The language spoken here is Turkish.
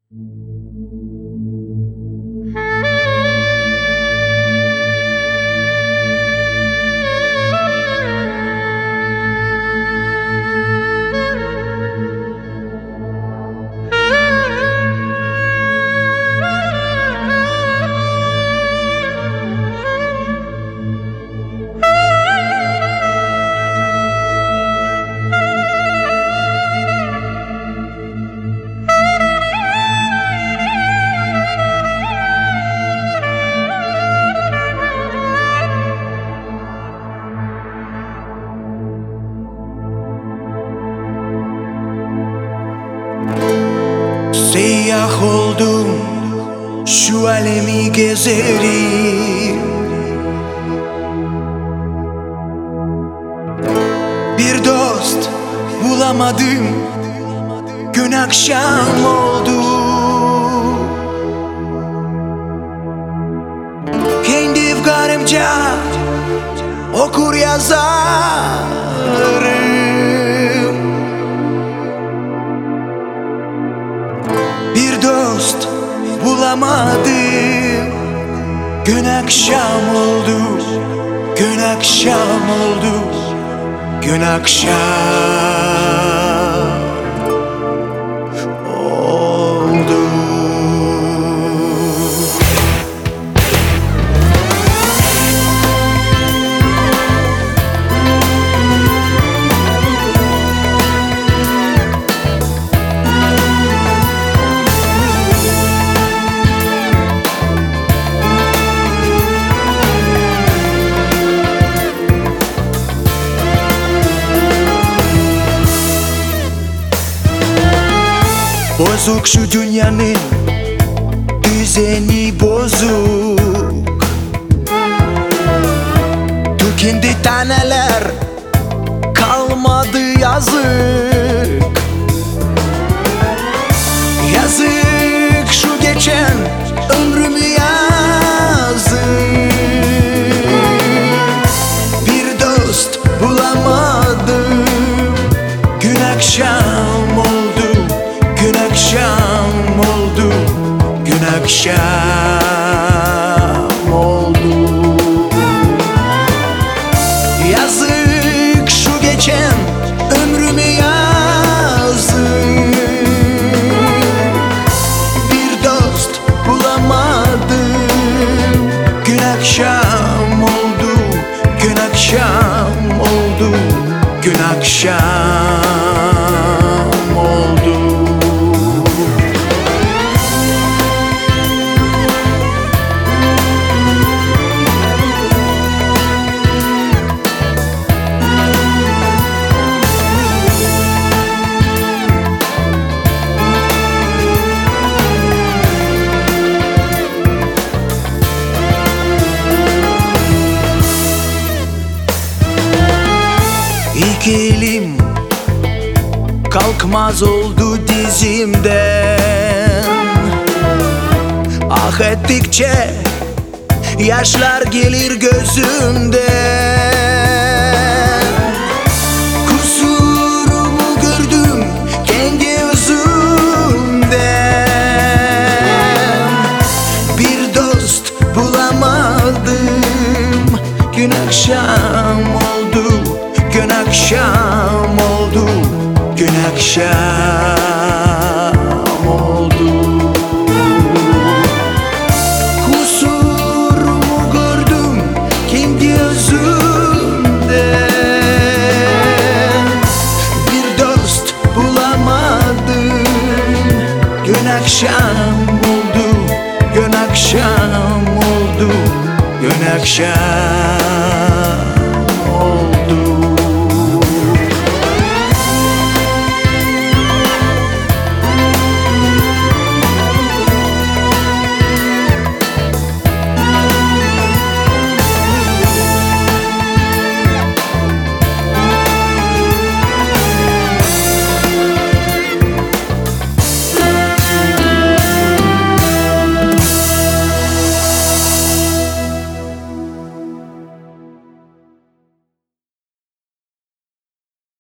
Seyyah oldum, şu alemi gezerim. Bir dost bulamadım, gün akşam oldu. Kendi efkarımca okur yazarım. Bir dost bulamadım, gün akşam oldu, gün akşam oldu, gün akşam oldu. Bozuk şu dünyanın düzeni bozuk. Tükendi taneler, kalmadı yazık. Yazık şu geçen ömrümü yazık. Bir dost bulamadım, gün akşam oldu, gün akşam oldu, gün akşam oldu. Yazık şu geçen ömrümü yazık. Bir dost bulamadım, gün akşam oldu, gün akşam oldu, gün akşam oldu. İki elim kalkmaz oldu dizimden. Ah ettikçe yaşlar gelir gözümden. Kusurumu gördüm kendi özümden. Bir dost bulamadım, gün akşam oldu, gün akşam oldu, gün akşam oldu. Kusurumu gördüm kendi özümden. Bir dost bulamadım, gün akşam oldu, gün akşam oldu, gün akşam